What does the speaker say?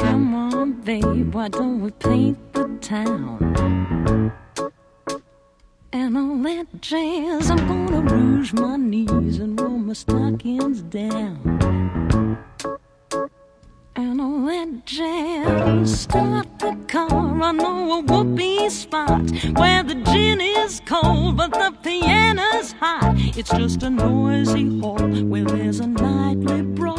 Come on, babe, why don't we paint the town? And all that jazz, I'm gonna rouge my knees and roll my stockings down. And all that jazz, start the car, I know a whoopee spot where the gin is cold but the piano's hot. It's just a noisy hall where there's a nightly brawl.